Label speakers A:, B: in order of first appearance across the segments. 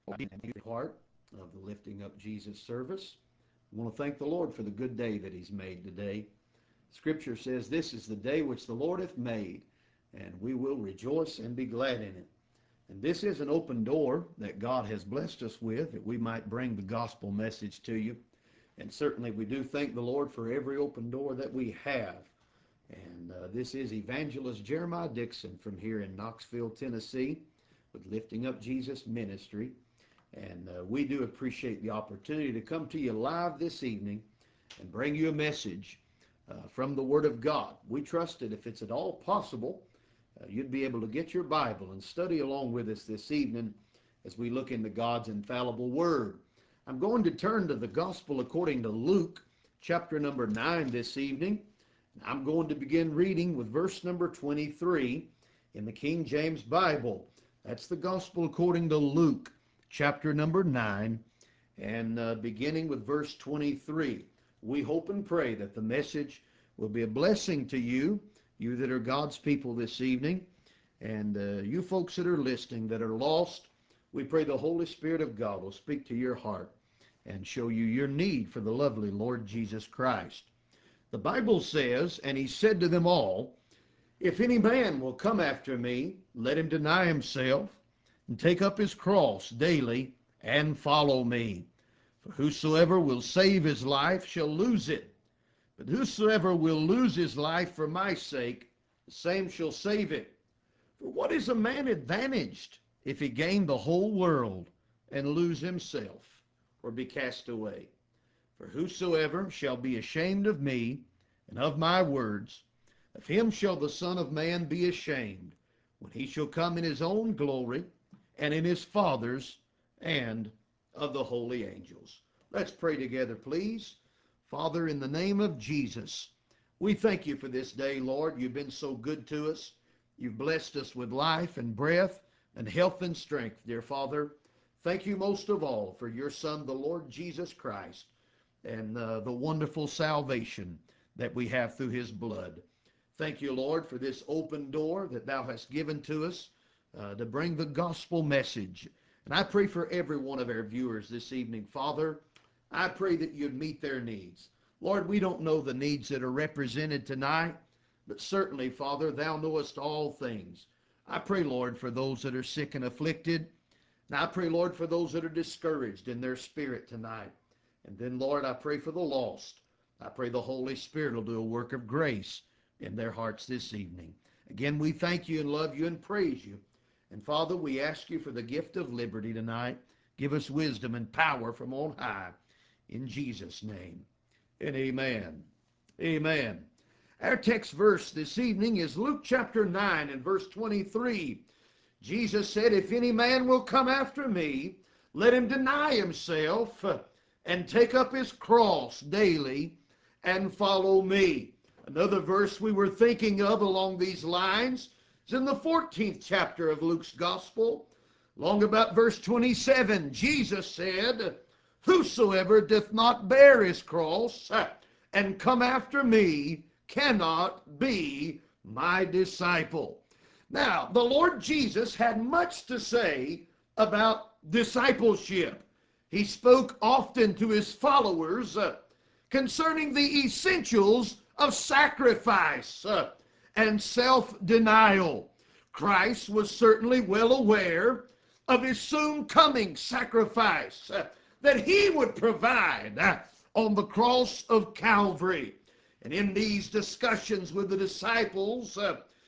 A: Part of the Lifting Up Jesus service. I want to thank the Lord for the good day that He's made today. Scripture says, "This is the day which the Lord hath made, and we will rejoice and be glad in it." And this is an open door that God has blessed us with, that we might bring the gospel message to you. And certainly we do thank the Lord for every open door that we have. And this is Evangelist Jeremiah Dixon from here in Knoxville, Tennessee, with Lifting Up Jesus Ministry. And we do appreciate the opportunity to come to you live this evening and bring you a message from the Word of God. We trust that if it's at all possible, you'd be able to get your Bible and study along with us this evening as we look into God's infallible Word. I'm going to turn to the Gospel according to Luke, chapter number 9 this evening. I'm going to begin reading with verse number 23 in the King James Bible. That's the Gospel according to Luke, chapter number 9, and beginning with verse 23. We hope and pray that the message will be a blessing to you, you that are God's people this evening, and you folks that are listening that are lost. We pray the Holy Spirit of God will speak to your heart and show you your need for the lovely Lord Jesus Christ. The Bible says, "And he said to them all, If any man will come after me, let him deny himself, and take up his cross daily, and follow me. For whosoever will save his life shall lose it. But whosoever will lose his life for my sake, the same shall save it. For what is a man advantaged if he gain the whole world, and lose himself, or be cast away? For whosoever shall be ashamed of me, and of my words, of him shall the Son of Man be ashamed, when he shall come in his own glory, and in his Father's, and of the holy angels." Let's pray together, please. Father, in the name of Jesus, we thank you for this day, Lord. You've been so good to us. You've blessed us with life and breath and health and strength, dear Father. Thank you most of all for your Son, the Lord Jesus Christ, and the wonderful salvation that we have through his blood. Thank you, Lord, for this open door that thou hast given to us to bring the gospel message. And I pray for every one of our viewers this evening, Father. I pray that you'd meet their needs. Lord, we don't know the needs that are represented tonight, but certainly, Father, thou knowest all things. I pray, Lord, for those that are sick and afflicted. And I pray, Lord, for those that are discouraged in their spirit tonight. And then, Lord, I pray for the lost. I pray the Holy Spirit will do a work of grace in their hearts this evening. Again, we thank you and love you and praise you. And Father, we ask you for the gift of liberty tonight. Give us wisdom and power from on high. In Jesus' name, and amen. Amen. Our text verse this evening is Luke chapter 9 and verse 23. Jesus said, "If any man will come after me, let him deny himself and take up his cross daily and follow me." Another verse we were thinking of along these lines is in the 14th chapter of Luke's Gospel. Along about verse 27, Jesus said, "Whosoever doth not bear his cross and come after me cannot be my disciple." Now, the Lord Jesus had much to say about discipleship. He spoke often to his followers concerning the essentials of sacrifice and self-denial. Christ was certainly well aware of his soon coming sacrifice that he would provide on the cross of Calvary. And in these discussions with the disciples,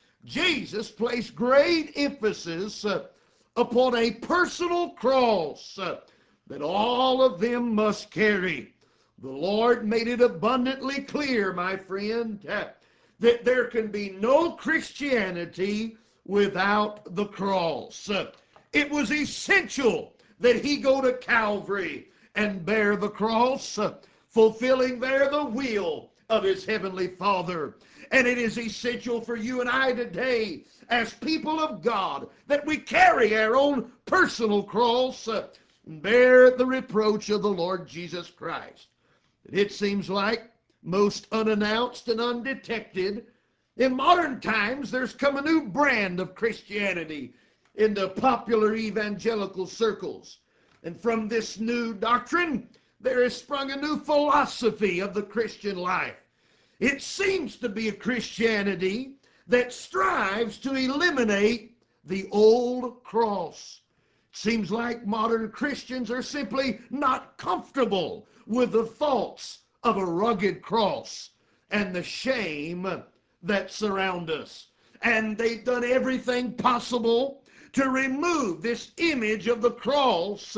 A: Jesus placed great emphasis upon a personal cross that all of them must carry. The Lord made it abundantly clear, my friend, that there can be no Christianity without the cross. It was essential that he go to Calvary and bear the cross, fulfilling there the will of his heavenly Father. And it is essential for you and I today, as people of God, that we carry our own personal cross and bear the reproach of the Lord Jesus Christ. It seems like most unannounced and undetected, in modern times there's come a new brand of Christianity into popular evangelical circles. And from this new doctrine, there has sprung a new philosophy of the Christian life. It seems to be a Christianity that strives to eliminate the old cross. It seems like modern Christians are simply not comfortable with the thoughts of a rugged cross and the shame that surround us. And they've done everything possible to remove this image of the cross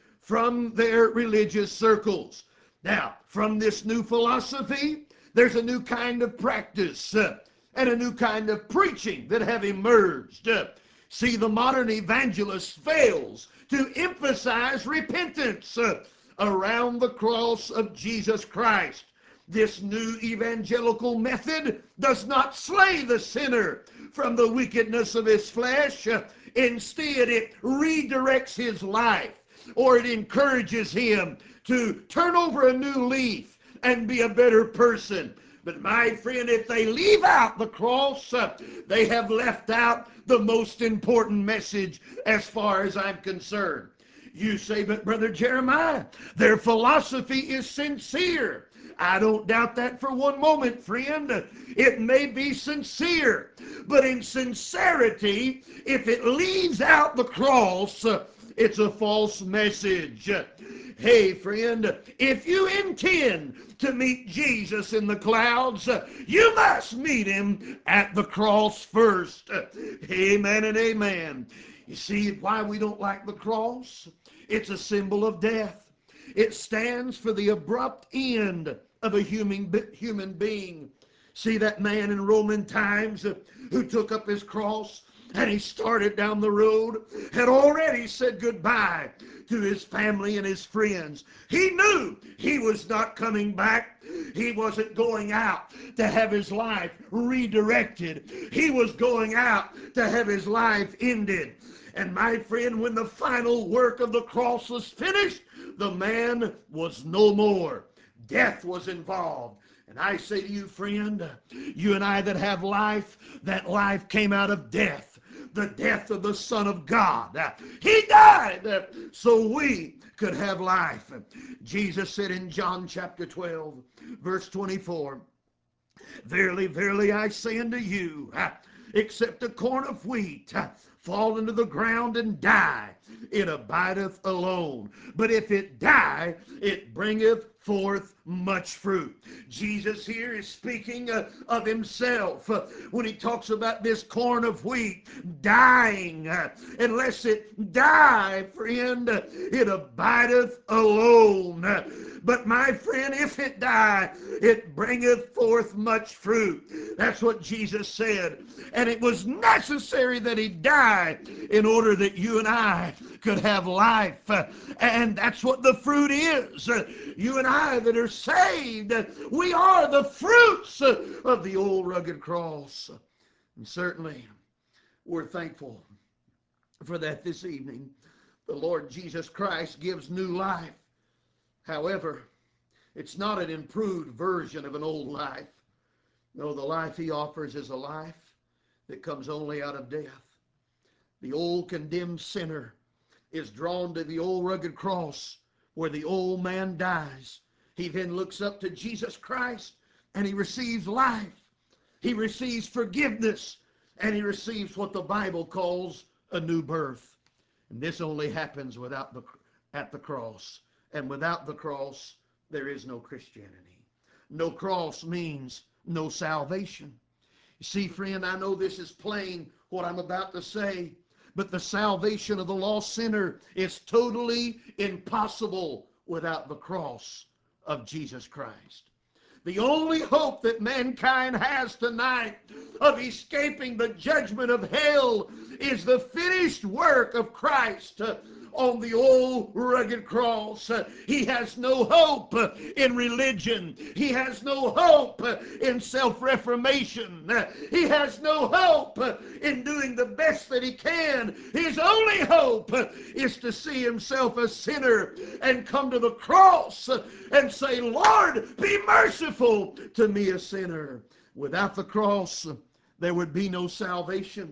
A: from their religious circles. Now, from this new philosophy, there's a new kind of practice and a new kind of preaching that have emerged. See, the modern evangelist fails to emphasize repentance around the cross of Jesus Christ. This new evangelical method does not slay the sinner from the wickedness of his flesh. Instead, it redirects his life, or it encourages him to turn over a new leaf and be a better person. But my friend, if they leave out the cross, they have left out the most important message as far as I'm concerned. You say, but Brother Jeremiah, their philosophy is sincere. I don't doubt that for one moment, friend. It may be sincere, but in sincerity, if it leaves out the cross, it's a false message. Hey, friend, if you intend to meet Jesus in the clouds, you must meet him at the cross first. Amen and amen. You see why we don't like the cross? It's a symbol of death. It stands for the abrupt end of a human being. See that man in Roman times who took up his cross and he started down the road, had already said goodbye to his family and his friends. He knew he was not coming back. He wasn't going out to have his life redirected. He was going out to have his life ended. And my friend, when the final work of the cross was finished, the man was no more. Death was involved. And I say to you, friend, you and I that have life, that life came out of death. The death of the Son of God. He died so we could have life. Jesus said in John chapter 12, verse 24, verily, verily, I say unto you, except a corn of wheat fall into the ground and die, it abideth alone. But if it die, it bringeth forth much fruit. Jesus here is speaking of himself when he talks about this corn of wheat dying. Unless it die, friend, it abideth alone. But my friend, if it die, it bringeth forth much fruit. That's what Jesus said. And it was necessary that he die in order that you and I could have life. And that's what the fruit is. You and I that are saved, we are the fruits of the old rugged cross. And certainly, we're thankful for that this evening. The Lord Jesus Christ gives new life. However, it's not an improved version of an old life. No, the life he offers is a life that comes only out of death. The old condemned sinner is drawn to the old rugged cross where the old man dies. He then looks up to Jesus Christ and he receives life. He receives forgiveness and he receives what the Bible calls a new birth. And this only happens at the cross. And without the cross, there is no Christianity. No cross means no salvation. You see, friend, I know this is plain what I'm about to say, but the salvation of the lost sinner is totally impossible without the cross of Jesus Christ. The only hope that mankind has tonight of escaping the judgment of hell is the finished work of Christ on the old rugged cross. He has no hope in religion. He has no hope in self-reformation. He has no hope in doing the best that he can. His only hope is to see himself a sinner and come to the cross and say, Lord, be merciful to me, a sinner. Without the cross, there would be no salvation.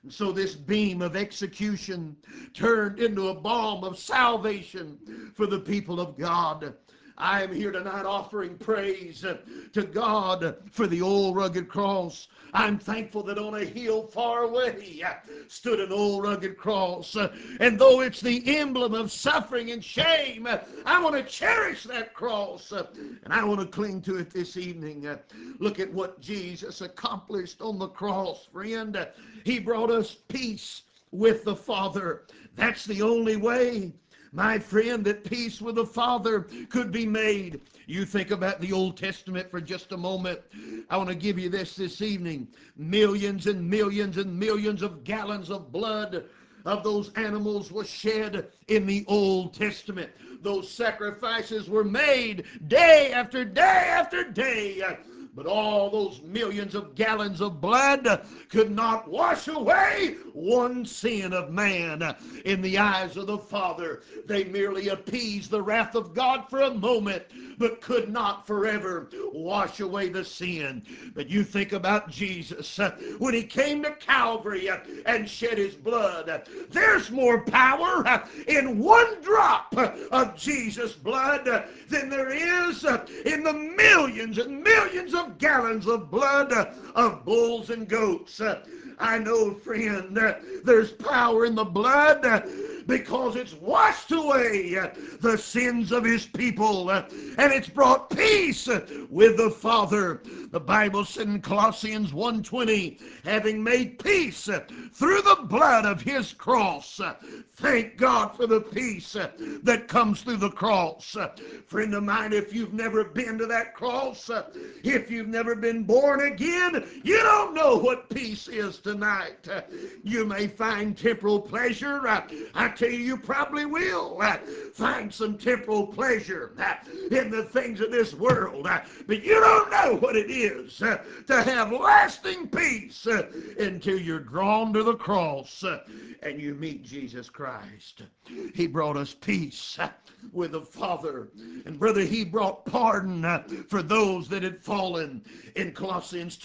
A: So this beam of execution turned into a balm of salvation for the people of God. I am here tonight offering praise to God for the old rugged cross. I'm thankful that on a hill far away stood an old rugged cross. And though it's the emblem of suffering and shame, I want to cherish that cross. And I want to cling to it this evening. Look at what Jesus accomplished on the cross, friend. He brought us peace with the Father. That's the only way, my friend, that peace with the Father could be made. You think about the Old Testament for just a moment. I want to give you this evening. Millions and millions and millions of gallons of blood of those animals was shed in the Old Testament. Those sacrifices were made day after day after day. But all those millions of gallons of blood could not wash away one sin of man. In the eyes of the Father, they merely appeased the wrath of God for a moment, but could not forever wash away the sin. But you think about Jesus, when he came to Calvary and shed his blood, there's more power in one drop of Jesus' blood than there is in the millions and millions of gallons of blood of bulls and goats. I know, friend, there's power in the blood because it's washed away the sins of his people, and it's brought peace with the Father. The Bible said in Colossians 1:20, having made peace through the blood of his cross. Thank God for the peace that comes through the cross. Friend of mine, if you've never been to that cross, if you've never been born again, you don't know what peace is tonight. You may find temporal pleasure. I tell you, you probably will find some temporal pleasure in the things of this world. But you don't know what it is to have lasting peace until you're drawn to the cross and you meet Jesus Christ. He brought us peace with the Father. And brother, he brought pardon for those that had fallen. In Colossians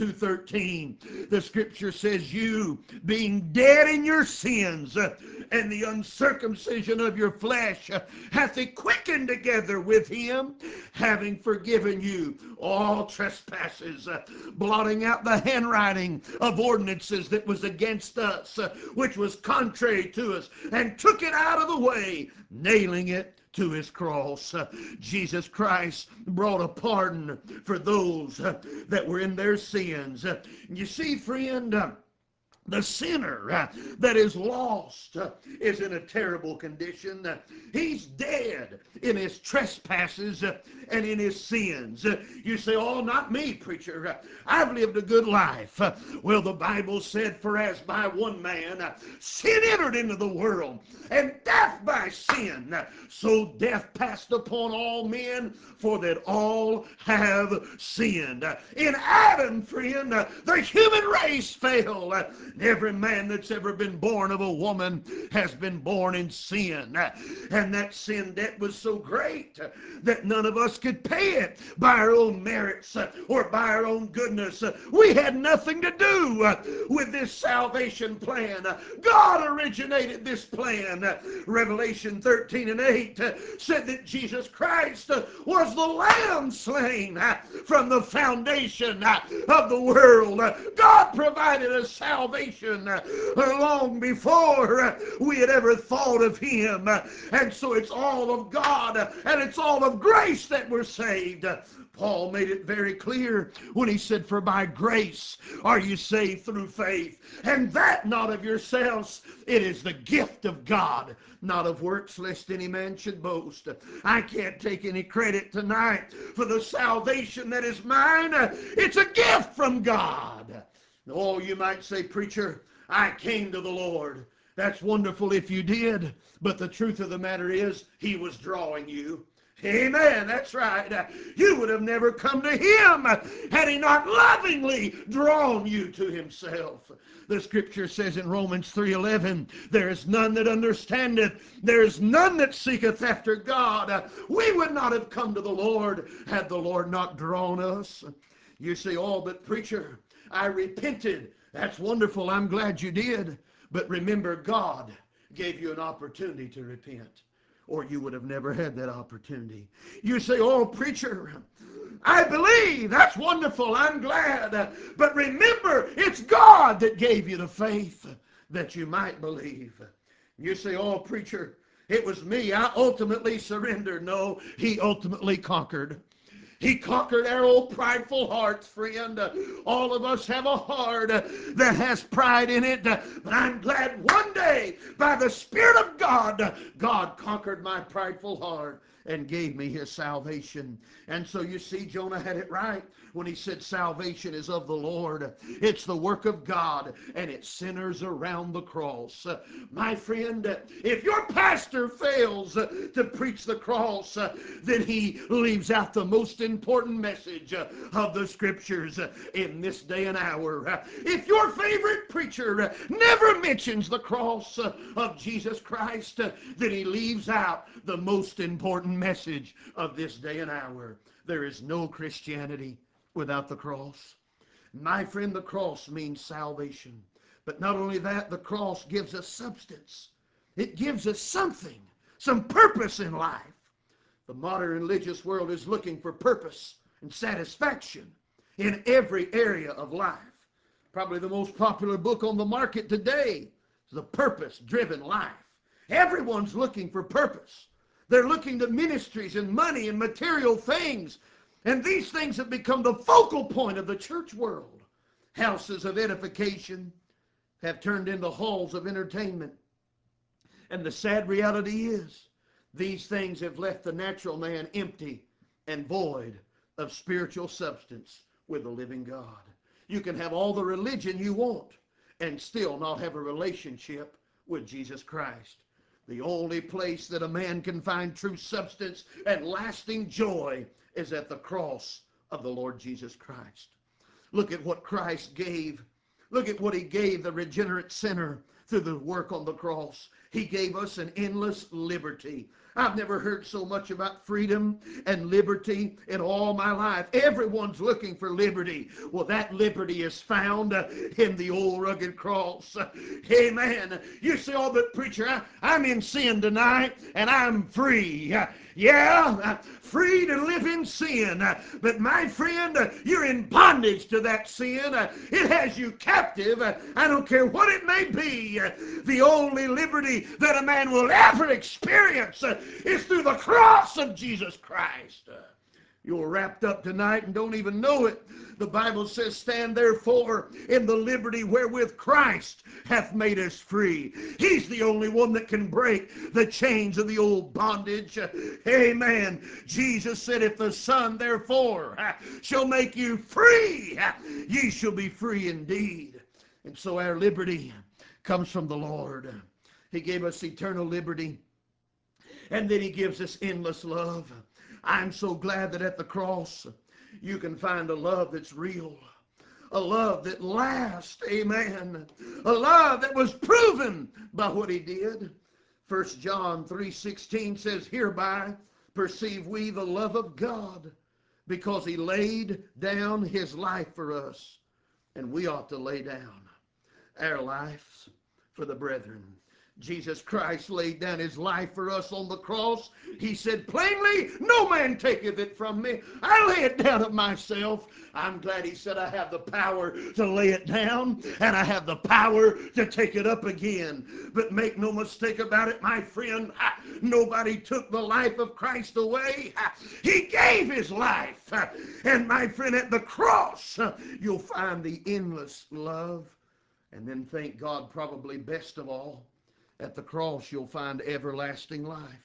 A: 2:13, the scripture says, you being dead in your sins and the uncircumcision of your flesh hath he quickened together with him, having forgiven you all trespasses, blotting out the handwriting of ordinances that was against us, which was contrary to us, and took it out of the way, nailing it to his cross. Jesus Christ brought a pardon for those that were in their sins. You see, friend, the sinner that is lost is in a terrible condition. He's dead in his trespasses and in his sins. You say, oh, not me, preacher. I've lived a good life. Well, the Bible said, for as by one man sin entered into the world, and death by sin, so death passed upon all men, for that all have sinned. In Adam, friend, the human race failed. Every man that's ever been born of a woman has been born in sin. And that sin debt was so great that none of us could pay it by our own merits or by our own goodness. We had nothing to do with this salvation plan. God originated this plan. Revelation 13:8 said that Jesus Christ was the Lamb slain from the foundation of the world. God provided a salvation long before we had ever thought of him. And so it's all of God and it's all of grace that we're saved. Paul made it very clear when he said, for by grace are you saved through faith, and that not of yourselves, it is the gift of God, not of works, lest any man should boast. I can't take any credit tonight for the salvation that is mine. It's a gift from God. Oh, you might say, preacher, I came to the Lord. That's wonderful if you did, but the truth of the matter is, he was drawing you. Amen, that's right. You would have never come to him had he not lovingly drawn you to himself. The scripture says in Romans 3:11, there is none that understandeth, there is none that seeketh after God. We would not have come to the Lord had the Lord not drawn us. You say, oh, but preacher, I repented. That's wonderful. I'm glad you did. But remember, God gave you an opportunity to repent, or you would have never had that opportunity. You say, oh, preacher, I believe. That's wonderful. I'm glad. But remember, it's God that gave you the faith that you might believe. You say, oh, preacher, it was me. I ultimately surrendered. No, he ultimately conquered. He conquered our old prideful hearts, friend. All of us have a heart that has pride in it. But I'm glad one day, by the Spirit of God, God conquered my prideful heart and gave me his salvation. And so you see, Jonah had it right when he said salvation is of the Lord. It's the work of God, and it centers around the cross. My friend, if your pastor fails to preach the cross, then he leaves out the most important message of the Scriptures in this day and hour. If your favorite preacher never mentions the cross of Jesus Christ, then he leaves out the most important message of this day and hour. There is no Christianity without the cross. My friend, the cross means salvation. But not only that, the cross gives us substance. It gives us something, some purpose in life. The modern religious world is looking for purpose and satisfaction in every area of life. Probably the most popular book on the market today is The Purpose-Driven Life. Everyone's looking for purpose. They're looking to ministries and money and material things. And these things have become the focal point of the church world. Houses of edification have turned into halls of entertainment. And the sad reality is, these things have left the natural man empty and void of spiritual substance with the living God. You can have all the religion you want and still not have a relationship with Jesus Christ. The only place that a man can find true substance and lasting joy is at the cross of the Lord Jesus Christ. Look at what Christ gave. Look at what he gave the regenerate sinner through the work on the cross. He gave us an endless liberty. I've never heard so much about freedom and liberty in all my life. Everyone's looking for liberty. Well, that liberty is found in the old rugged cross. Amen. You say, oh, but preacher, I'm in sin tonight and I'm free. Yeah, free to live in sin. But my friend, you're in bondage to that sin. It has you captive. I don't care what it may be. The only liberty that a man will ever experience is through the cross of Jesus Christ. You're wrapped up tonight and don't even know it. The Bible says, stand therefore in the liberty wherewith Christ hath made us free. He's the only one that can break the chains of the old bondage. Amen. Jesus said, if the Son therefore shall make you free, ye shall be free indeed. And so our liberty comes from the Lord. He gave us eternal liberty, and then he gives us endless love. I'm so glad that at the cross you can find a love that's real, a love that lasts, amen, a love that was proven by what he did. 1 John 3:16 says, hereby perceive we the love of God, because he laid down his life for us, and we ought to lay down our lives for the brethren. Jesus Christ laid down his life for us on the cross. He said plainly, no man taketh it from me. I lay it down of myself. I'm glad he said I have the power to lay it down, and I have the power to take it up again. But make no mistake about it, my friend, nobody took the life of Christ away. He gave his life. And my friend, at the cross, you'll find the endless love. And then thank God, probably best of all, at the cross you'll find everlasting life.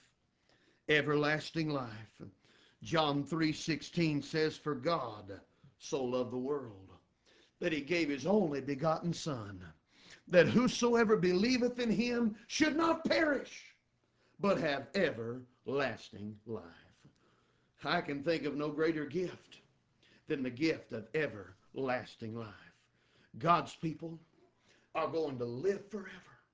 A: Everlasting life. John 3:16 says, for God so loved the world that he gave his only begotten Son, that whosoever believeth in him should not perish, but have everlasting life. I can think of no greater gift than the gift of everlasting life. God's people are going to live forever.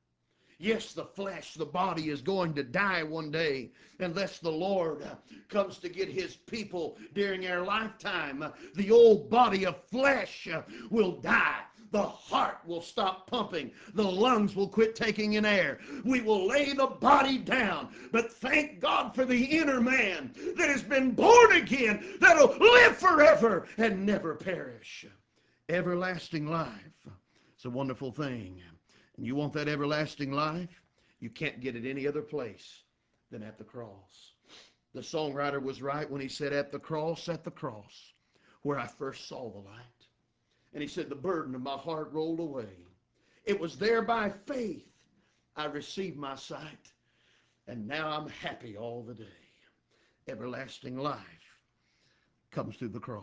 A: Yes, the flesh, the body is going to die one day unless the Lord comes to get his people during our lifetime. The old body of flesh will die. The heart will stop pumping. The lungs will quit taking in air. We will lay the body down. But thank God for the inner man that has been born again, that'll live forever and never perish. Everlasting life. It's a wonderful thing. And you want that everlasting life? You can't get it any other place than at the cross. The songwriter was right when he said, at the cross, where I first saw the light. And he said, the burden of my heart rolled away. It was there by faith I received my sight. And now I'm happy all the day. Everlasting life comes through the cross.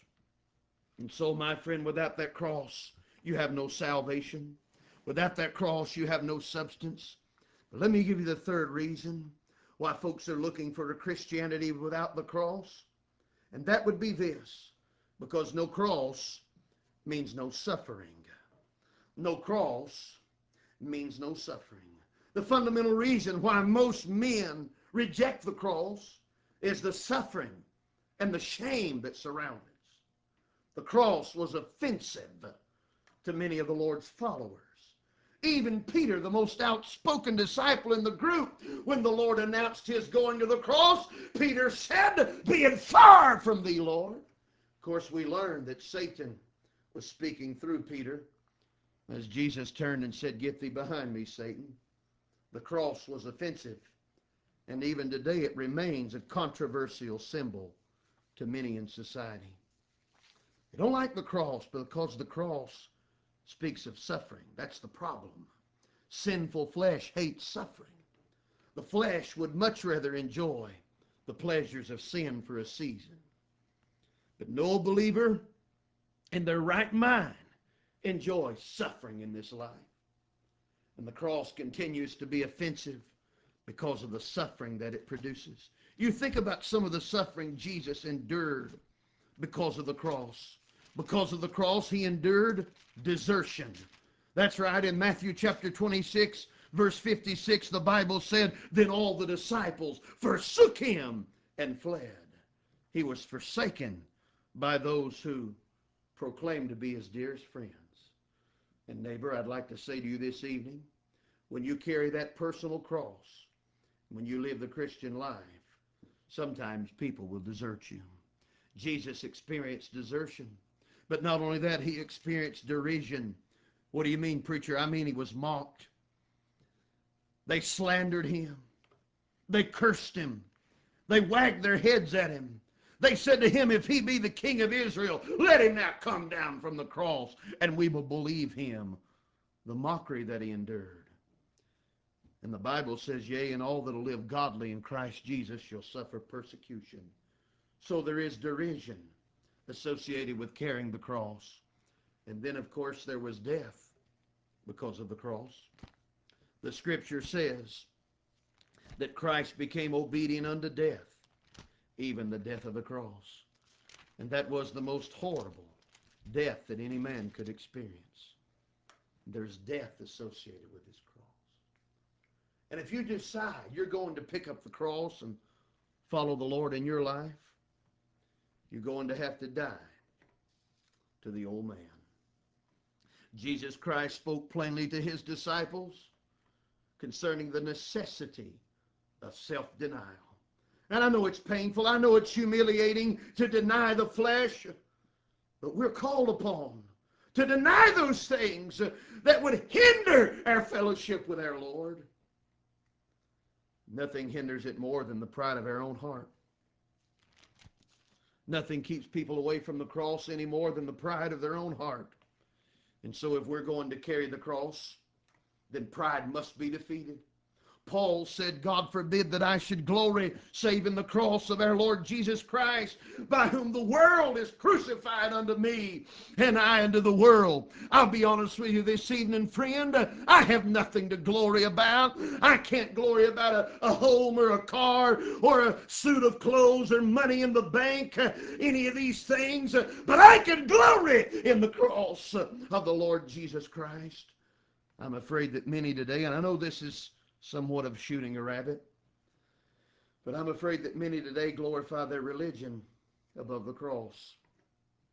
A: And so, my friend, without that cross, you have no salvation. Without that cross, you have no substance. But let me give you the third reason why folks are looking for a Christianity without the cross. And that would be this: because no cross means no suffering. No cross means no suffering. The fundamental reason why most men reject the cross is the suffering and the shame that surrounds it. The cross was offensive to many of the Lord's followers. Even Peter, the most outspoken disciple in the group, when the Lord announced his going to the cross, Peter said, "Be it far from thee, Lord." Of course, we learned that Satan was speaking through Peter as Jesus turned and said, "Get thee behind me, Satan." The cross was offensive, and even today it remains a controversial symbol to many in society. They don't like the cross because the cross speaks of suffering. That's the problem. Sinful flesh hates suffering. The flesh would much rather enjoy the pleasures of sin for a season. But no believer in their right mind enjoys suffering in this life. And the cross continues to be offensive because of the suffering that it produces. You think about some of the suffering Jesus endured because of the cross. Because of the cross, he endured desertion. That's right. In Matthew chapter 26, verse 56, the Bible said, "Then all the disciples forsook him and fled." He was forsaken by those who proclaimed to be his dearest friends. And neighbor, I'd like to say to you this evening, when you carry that personal cross, when you live the Christian life, sometimes people will desert you. Jesus experienced desertion. But not only that, he experienced derision. What do you mean, preacher? I mean, he was mocked. They slandered him. They cursed him. They wagged their heads at him. They said to him, "If he be the King of Israel, let him now come down from the cross, and we will believe him." The mockery that he endured. And the Bible says, "Yea, and all that will live godly in Christ Jesus shall suffer persecution." So there is derision associated with carrying the cross. And then, of course, there was death because of the cross. The scripture says that Christ became obedient unto death, even the death of the cross. And that was the most horrible death that any man could experience. There's death associated with this cross. And if you decide you're going to pick up the cross and follow the Lord in your life, you're going to have to die to the old man. Jesus Christ spoke plainly to his disciples concerning the necessity of self-denial. And I know it's painful. I know it's humiliating to deny the flesh. But we're called upon to deny those things that would hinder our fellowship with our Lord. Nothing hinders it more than the pride of our own heart. Nothing keeps people away from the cross any more than the pride of their own heart. And so if we're going to carry the cross, then pride must be defeated. Paul said, "God forbid that I should glory save in the cross of our Lord Jesus Christ, by whom the world is crucified unto me, and I unto the world." I'll be honest with you this evening, friend. I have nothing to glory about. I can't glory about a home or a car or a suit of clothes or money in the bank, any of these things. But I can glory in the cross of the Lord Jesus Christ. I'm afraid that many today, and I know this is somewhat of shooting a rabbit, but I'm afraid that many today glorify their religion above the cross.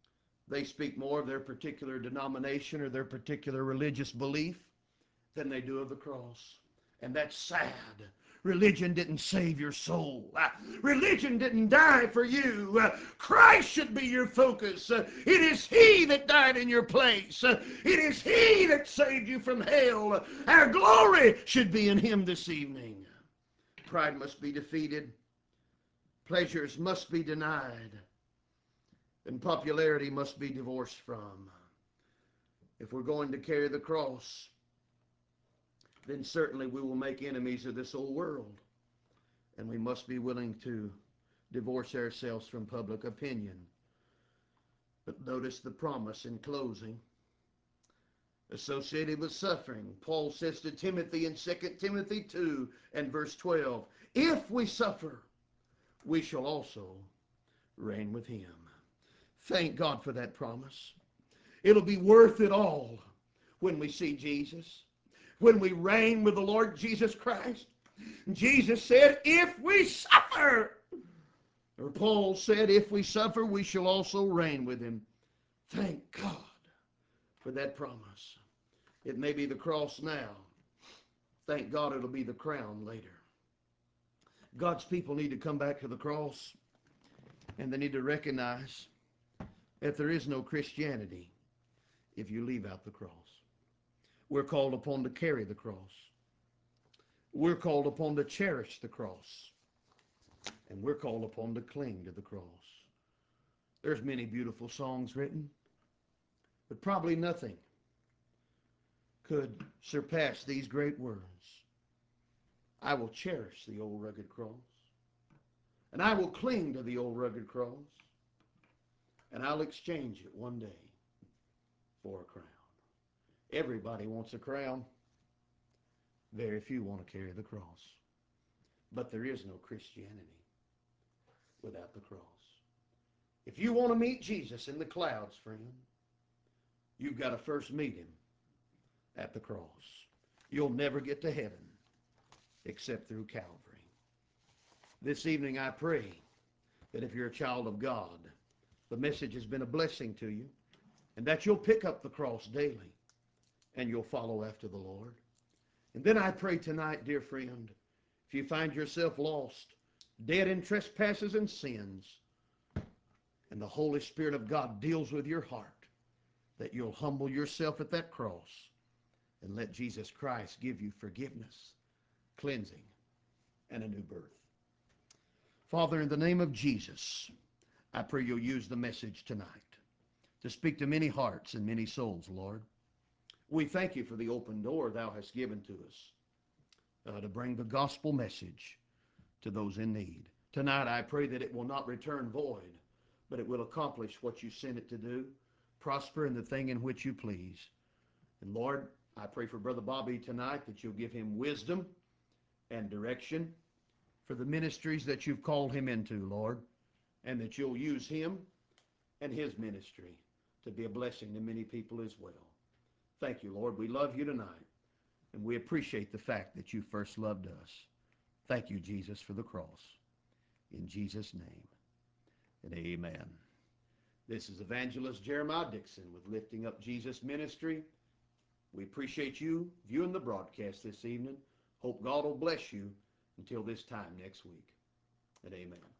A: They speak more of their particular denomination or their particular religious belief than they do of the cross. And that's sad. Religion didn't save your soul. Religion didn't die for you. Christ should be your focus. It is He that died in your place. It is He that saved you from hell. Our glory should be in Him this evening. Pride must be defeated. Pleasures must be denied. And popularity must be divorced from. If we're going to carry the cross, then certainly we will make enemies of this old world. And we must be willing to divorce ourselves from public opinion. But notice the promise in closing. Associated with suffering, Paul says to Timothy in 2 Timothy 2 and verse 12, if we suffer, we shall also reign with Him. Thank God for that promise. It'll be worth it all when we see Jesus, when we reign with the Lord Jesus Christ. Jesus said, if we suffer, or Paul said, if we suffer, we shall also reign with Him. Thank God for that promise. It may be the cross now. Thank God it'll be the crown later. God's people need to come back to the cross, and they need to recognize that there is no Christianity if you leave out the cross. We're called upon to carry the cross. We're called upon to cherish the cross. And we're called upon to cling to the cross. There's many beautiful songs written, but probably nothing could surpass these great words. I will cherish the old rugged cross, and I will cling to the old rugged cross, and I'll exchange it one day for a crown. Everybody wants a crown. Very few want to carry the cross. But there is no Christianity without the cross. If you want to meet Jesus in the clouds, friend, you've got to first meet Him at the cross. You'll never get to heaven except through Calvary. This evening I pray that if you're a child of God, the message has been a blessing to you, and that you'll pick up the cross daily and you'll follow after the Lord. And then I pray tonight, dear friend, if you find yourself lost, dead in trespasses and sins, and the Holy Spirit of God deals with your heart, that you'll humble yourself at that cross and let Jesus Christ give you forgiveness, cleansing, and a new birth. Father, in the name of Jesus, I pray you'll use the message tonight to speak to many hearts and many souls, Lord. We thank you for the open door thou hast given to us to bring the gospel message to those in need. Tonight I pray that it will not return void, but it will accomplish what you sent it to do, prosper in the thing in which you please. And Lord, I pray for Brother Bobby tonight that you'll give him wisdom and direction for the ministries that you've called him into, Lord, and that you'll use him and his ministry to be a blessing to many people as well. Thank you, Lord. We love you tonight, and we appreciate the fact that you first loved us. Thank you, Jesus, for the cross. In Jesus' name, and amen. This is Evangelist Jeremiah Dixon with Lifting Up Jesus Ministry. We appreciate you viewing the broadcast this evening. Hope God will bless you until this time next week, and amen.